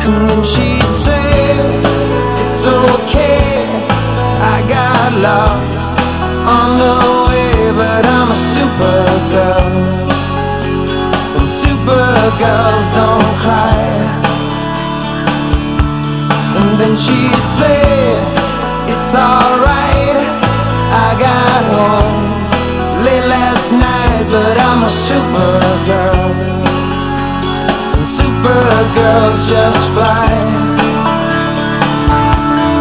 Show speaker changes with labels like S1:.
S1: And then she'd say, it's okay, I got lost on the way, but I'm a supergirl, and supergirls don't cry. And then she'd say, it's alright, I got home late last night, but I'm a supergirl, and supergirls just